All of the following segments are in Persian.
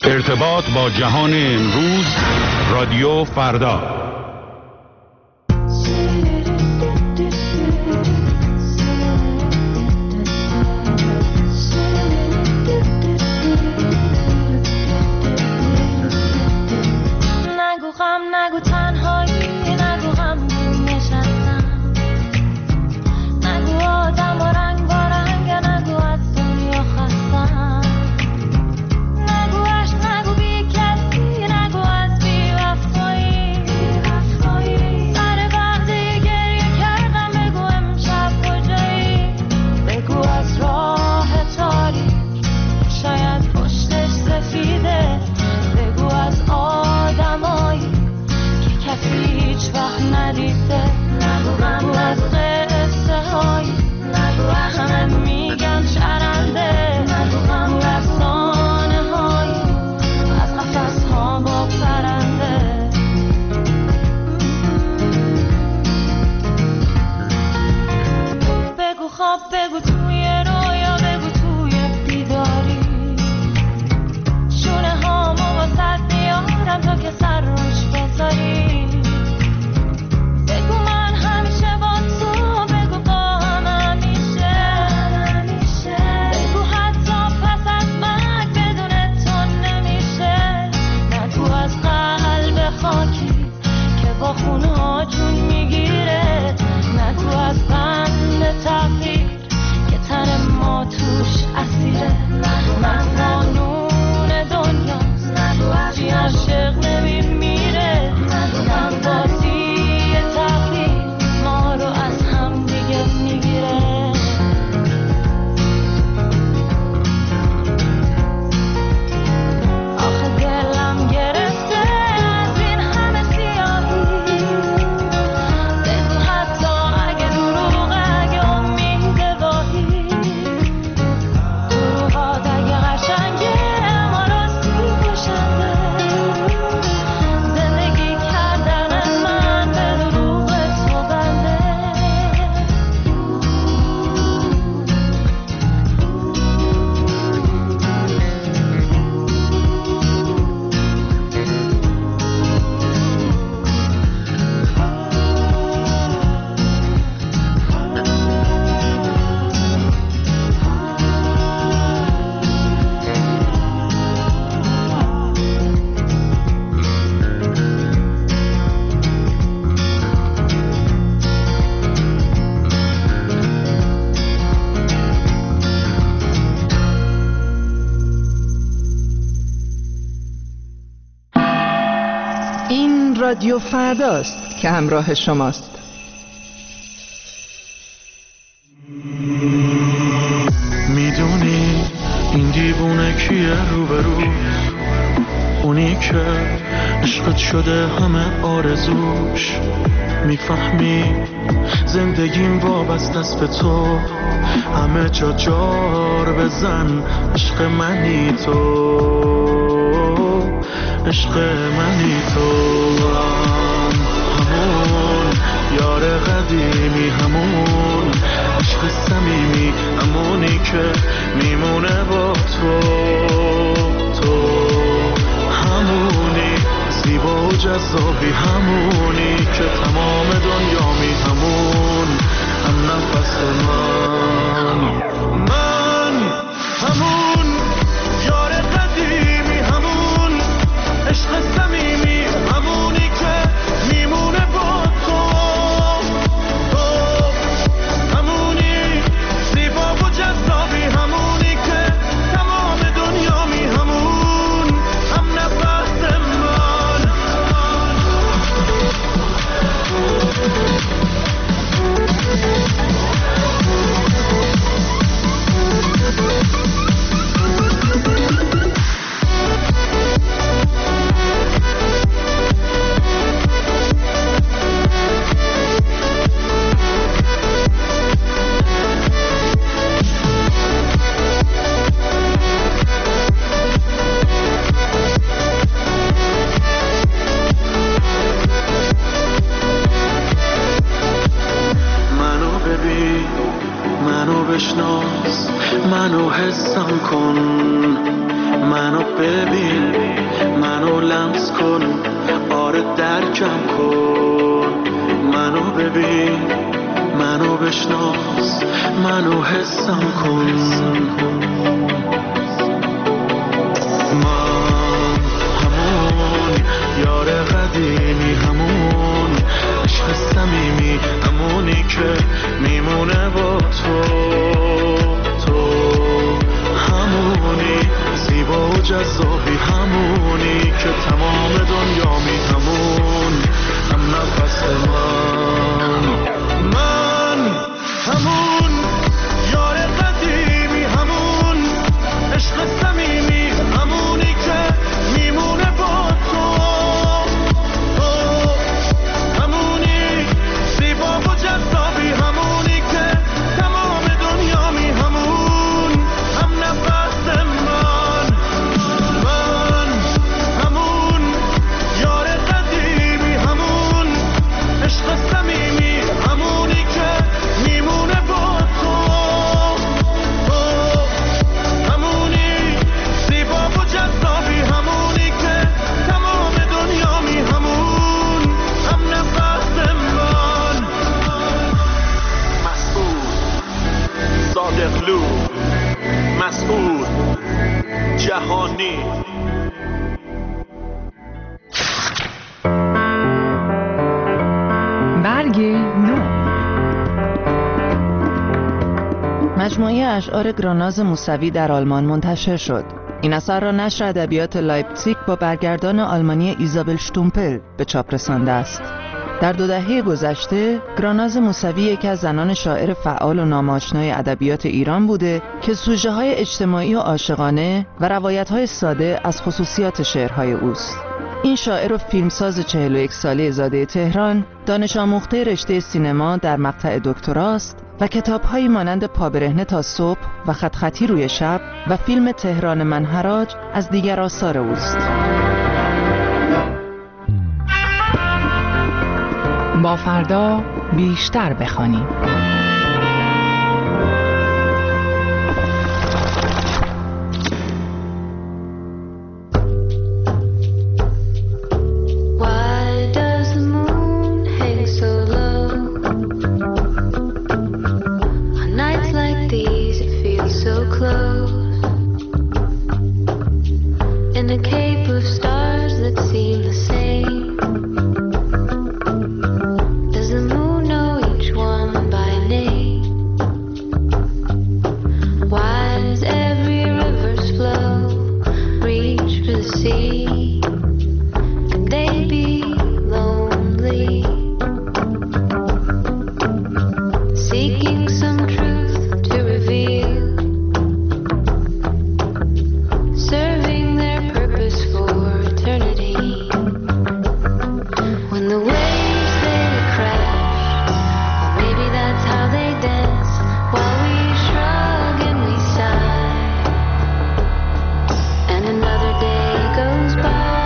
ارتباط با جهان امروز، رادیو فردا. نگو غم، نگو تنهایی، نگو غمگین نشستم، نگو آدم و رنگ با رنگ، نگو از دنیا خستم، نگو عشق، نگو بی کسی، نگو از بی وفایی، سر وقتی گریه کردم بگو امشب کجایی، بگو از راه تاریک شاید پشتش سفیده، بگو از آدمایی که کسی هیچ وقت ندیده، نگو از قصه هایی، نگو همه میگن چرنده، نگو افسانه هایی از قفس ها با پرنده، بگو خواب، بگو توی رویا، بگو توی بیداری، شونه هامو واسد بیارم تا که سر روش بذاری، بگو من همیشه با تو، بگو با هم همیشه، بگو حتی پس از مرگ بدون تو نمیشه، نگو از قلب خاکی که با خونها جون میگیره، نگو از بند تقدیر که تن ما توش اسیره، من قانون دنیاست چی عاشق نمیمیره، من بازی تقدیر ما رو از هم دیگه میگیره، آخه دلم گرفته از این همه سیاهی، بگو حتی اگه دروغه، اگه امید واهی، دروغات اگه قشنگه اما راستی کشنده، زندگی کردن من به دروغ تو بنده، این رادیو فرداست که همراه شماست. میدونی این دیوونه کیه روبرو، اونی که عشقت شده همه آرزوش، میفهمی زندگیم وابسته است به تو، همه جا جار بزن، عشق منی تو، عشق منی تو، همون یار قدیمی، همون عشق صمیمی، همونی که میمونه با تو، تو همونی زیبا و جذابی، همونی که تمام دنیامی، همون هم نفس من همون یار قدیمی، همون عشق صمیمی، همونی که میمونه با تو، تو همونی زیبا و جذابی، همونی که تمام دنیامی، همون هم نفس من. بشناس، منو حسم کن، منو ببین، لمس کن، آره درکم کن، منو ببین، منو بشناس، منو حسم کن. من همون یار قدیمی، همون عشق صمیمی، همونی که میمونه با تو همونی زیبا و جذابی، همونی که تمام دنیا می، همون هم نفس من همون یار قدیمی، همون عشق صمیمی، همونی که میمونه با تو همونی زیبا و جذابی، همونی که تمام دنیا می، همون هم نفس من همون یار قدیمی، همون عشق صمیمی، همونی که میمونه با تو همونی زیبا و جذابی، همونی که تمام دنیا می، همون هم نفس من. مسعود صادقلو، مسعود جهانی. برگ نو. مجموعه اشعار گراناز موسوی در آلمان منتشر شد. این اثر را نشر ادبیات لایپزیگ با برگردان آلمانی ایزابل شتومپل به چاپ رسانده است. در 2 دهه گذشته، گراناز موسوی یکی از زنان شاعر فعال و نام‌آشنای ادبیات ایران بوده که سوژه‌های اجتماعی و عاشقانه و روایت‌های ساده از خصوصیات شعرهای اوست. این شاعر و فیلمساز 41 ساله زاده تهران، دانش آموخته رشته سینما در مقطع دکتراست و کتاب‌هایی مانند پابرهنه تا صبح و خط خطی روی شب و فیلم تهران من حراج از دیگر آثار اوست. با فردا بیشتر بخوانیم. Another day goes by.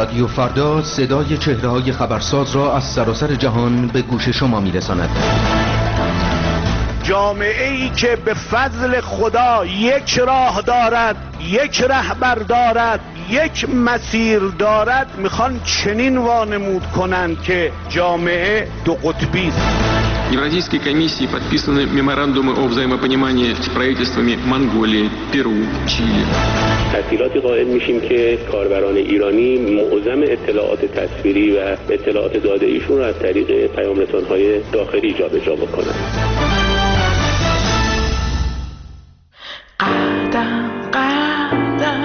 رادیو فردا صدای چهره‌های خبرساز را از سراسر جهان به گوش شما می‌رساند. جامعه‌ای که به فضل خدا یک راه دارد، یک رهبر دارد، یک مسیر دارد، میخوان چنین وانمود کنند که جامعه دو قطبی است. Евразийской комиссии подписаны меморандумы о взаимопонимании с правительствами Монголии, Перу, Чили. تسهیلاتی قائل میشیم که کاربران ایرانی معظم اطلاعات تصویری و اطلاعات داده ایشون را از طریق پیام‌رسان‌های داخلی جابجا بکنند. قدم قدم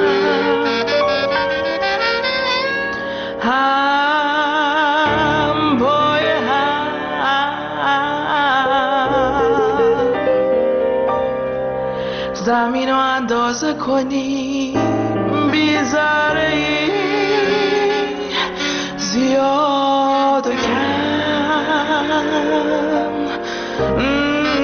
هم پای هم زمین رو اندازه کنیم بی ذره‌ای زیاد و کم.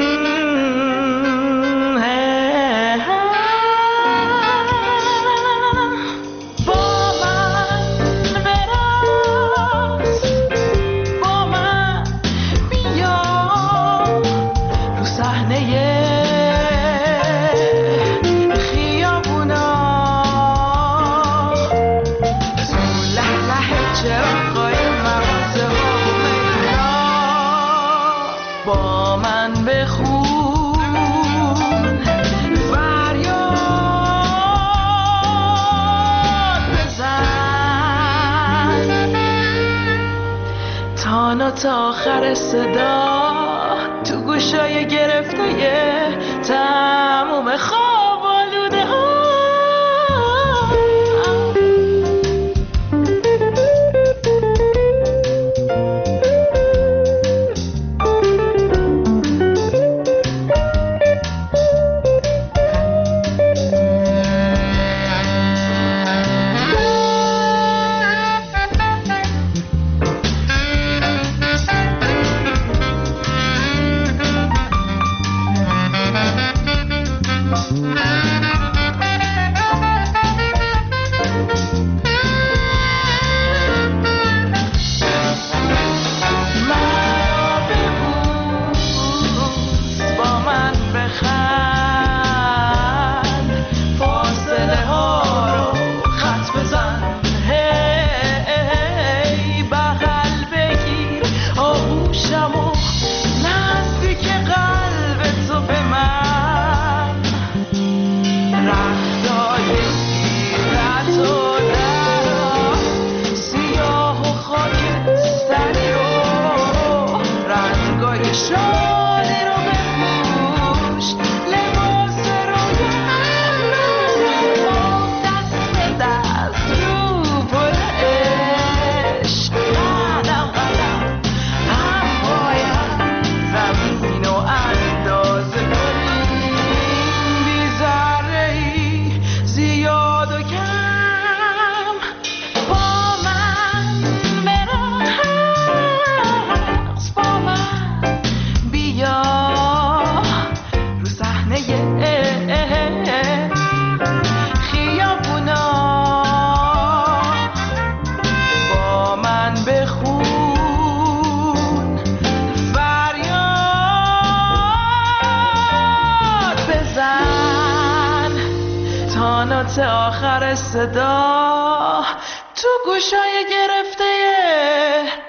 تا آخر صدا تو گوشای گرفته تموم خواب آلوده ها. آخر صدا تو گوشای گرفته